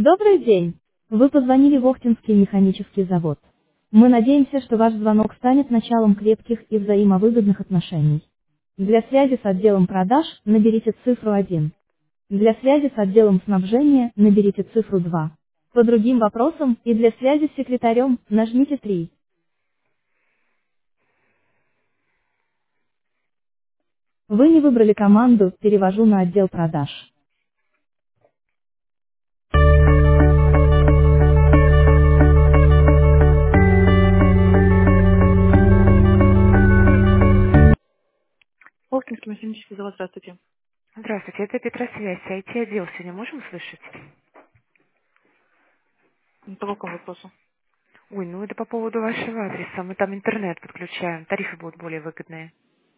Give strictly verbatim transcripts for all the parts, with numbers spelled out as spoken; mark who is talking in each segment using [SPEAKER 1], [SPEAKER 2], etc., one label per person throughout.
[SPEAKER 1] Добрый день! Вы позвонили в Охтинский механический завод. Мы надеемся, что ваш звонок станет началом крепких и взаимовыгодных отношений. Для связи с отделом продаж наберите цифру один. Для связи с отделом снабжения наберите цифру два. По другим вопросам и для связи с секретарем нажмите три. Вы не выбрали команду, перевожу на отдел продаж. Охтинский механический завод, здравствуйте.
[SPEAKER 2] Здравствуйте, это Петросвязь, ай ти-отдел. Сегодня можем услышать?
[SPEAKER 1] По какому вопросу?
[SPEAKER 2] Ой, ну это по поводу вашего адреса. Мы там интернет подключаем. Тарифы будут более выгодные.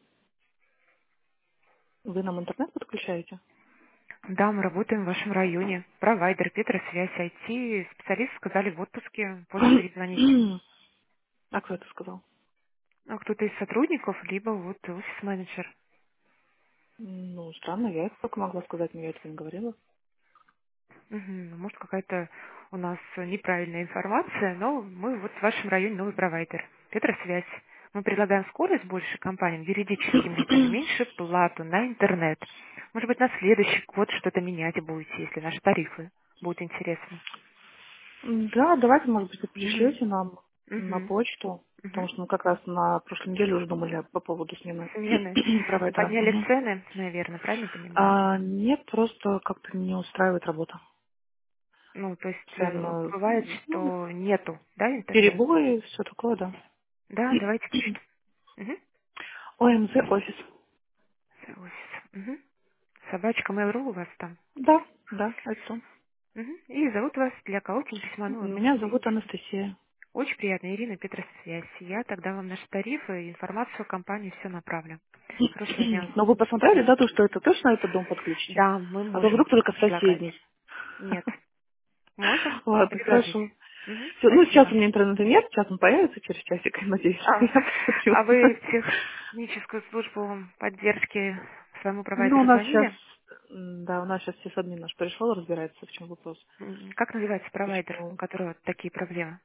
[SPEAKER 1] Вы нам интернет подключаете?
[SPEAKER 2] Да, мы работаем в вашем районе. Провайдер, Петросвязь, ай ти. Специалист сказали в отпуске. Позже перезвонить.
[SPEAKER 1] А кто это сказал?
[SPEAKER 2] Ну, кто-то из сотрудников, либо вот офис-менеджер.
[SPEAKER 1] Ну, странно, я это только могла сказать, но я этого не говорила.
[SPEAKER 2] Мгм. Ну, может, какая-то у нас неправильная информация, но мы вот в вашем районе новый провайдер. Петросвязь. Мы предлагаем скорость больше компаниям, юридическим лицам, и меньше плату на интернет. Может быть, на следующий год что-то менять будете, если наши тарифы будут интересны.
[SPEAKER 1] М, Да, давайте, может быть, вы
[SPEAKER 2] Мгм.
[SPEAKER 1] пришлете нам на
[SPEAKER 2] Мгм.
[SPEAKER 1] почту, потому
[SPEAKER 2] Мгм.
[SPEAKER 1] что мы как раз на прошлой неделе уже думали по поводу смены
[SPEAKER 2] Смены.
[SPEAKER 1] провайдера.
[SPEAKER 2] Подняли
[SPEAKER 1] Мгм.
[SPEAKER 2] цены, наверное, правильно понимаю?
[SPEAKER 1] А, нет, просто как-то не устраивает работа.
[SPEAKER 2] Ну, то есть э,
[SPEAKER 1] Цены,
[SPEAKER 2] бывает,
[SPEAKER 1] ну,
[SPEAKER 2] что нету, да, интернета?
[SPEAKER 1] перебои, все такое, да.
[SPEAKER 2] Да, давайте почту. Угу.
[SPEAKER 1] ОМЗ офис.
[SPEAKER 2] Офис. Мгм. Собачка Mail.ru у вас там.
[SPEAKER 1] Да, да, это то.
[SPEAKER 2] Мгм. И зовут вас для кого-то письма. Ну,
[SPEAKER 1] Меня зовут Анастасия.
[SPEAKER 2] очень приятно, Ирина, Петросвязь. Я тогда вам наши тарифы, информацию о компании все направлю. Хорошего дня.
[SPEAKER 1] Но вы посмотрели, да, то, что это точно этот дом подключите?
[SPEAKER 2] Да, мы
[SPEAKER 1] А то
[SPEAKER 2] можем
[SPEAKER 1] вдруг только
[SPEAKER 2] предлагать.
[SPEAKER 1] соседний.
[SPEAKER 2] Нет. Можем
[SPEAKER 1] Ладно,
[SPEAKER 2] предложить.
[SPEAKER 1] хорошо.
[SPEAKER 2] Мгм.
[SPEAKER 1] Всё, ну, сейчас у
[SPEAKER 2] Спасибо.
[SPEAKER 1] меня интернета нет, сейчас он появится через часик, надеюсь.
[SPEAKER 2] А,
[SPEAKER 1] Я посмотрю.
[SPEAKER 2] а вы в техническую службу поддержки своему
[SPEAKER 1] Ну, у
[SPEAKER 2] провайдеру
[SPEAKER 1] нас сейчас,
[SPEAKER 2] звонили?
[SPEAKER 1] да, у нас сейчас сисадмин наш пришел, разбирается, в чем вопрос.
[SPEAKER 2] М, Как называется провайдер, у
[SPEAKER 1] Почему?
[SPEAKER 2] которого такие проблемы?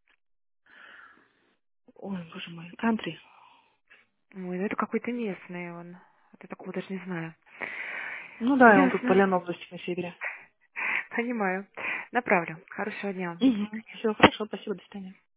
[SPEAKER 1] Ой, боже мой, кантри.
[SPEAKER 2] Ой, ну это какой-то местный он. Вот я такого даже не знаю.
[SPEAKER 1] Ну да, и он тут по
[SPEAKER 2] Ясно.
[SPEAKER 1] Ленобласти на севере.
[SPEAKER 2] Понимаю. Направлю. Хорошего дня.
[SPEAKER 1] Угу. Все, хорошо, спасибо, до свидания.